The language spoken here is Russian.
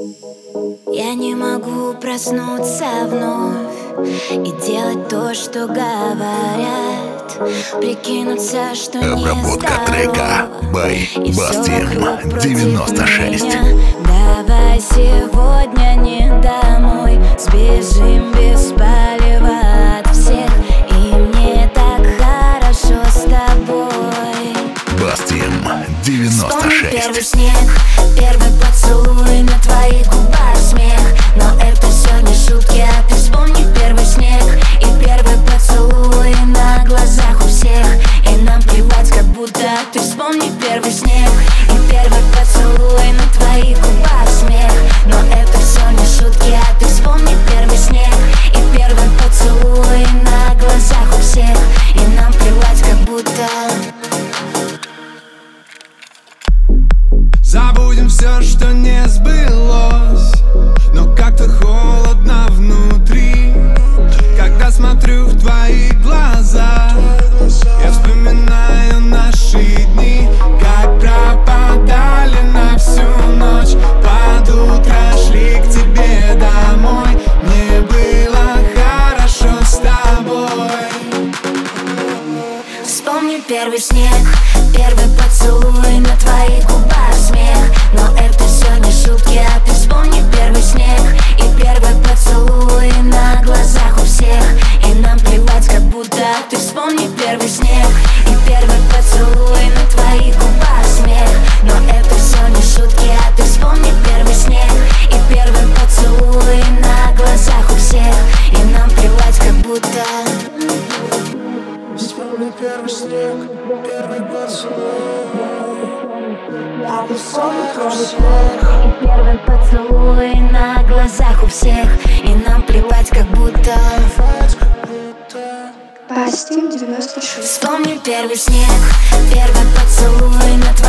Я не могу проснуться вновь и делать то, что говорят. Прикинуться, что не Обработка трека by Bastiem 96. Давай сегодня не домой, сбежим без палева от всех, и мне так хорошо с тобой. Bastiem Вспомни 96. первый снег, первый поцелуй, на твоих губах смех. Но это все не шутки, а ты вспомни первый снег и первый поцелуй на глазах у всех, и нам плевать, как будто ты вспомни первый снег и первый поцелуй, на твоих губах смех. Но это все не шутки, а ты вспомни первый снег и первый поцелуй на глазах у всех, и нам плевать, как будто. Забудем все, что не сбылось, но как-то холодно внутри. Когда смотрю в твои глаза, я вспоминаю наши дни, как пропадали на всю ночь. Под утро шли к тебе домой, мне было хорошо с тобой. Вспомни первый снег, первый поцелуй, на твоих губах смех. Но это все не шутки, а ты вспомни первый снег и первый поцелуй на глазах у всех, и нам плевать, как будто ты вспомни первый снег и первый поцелуй, на твоих губах смех. Но это все не шутки, а ты вспомни первый снег и первый поцелуй на глазах у всех, и нам плевать, как будто. Вспомни первый снег, первый поцелуй, И первый поцелуй на глазах у всех, и нам плевать, как будто. Bastiem 96. Вспомни первый снег, первый поцелуй на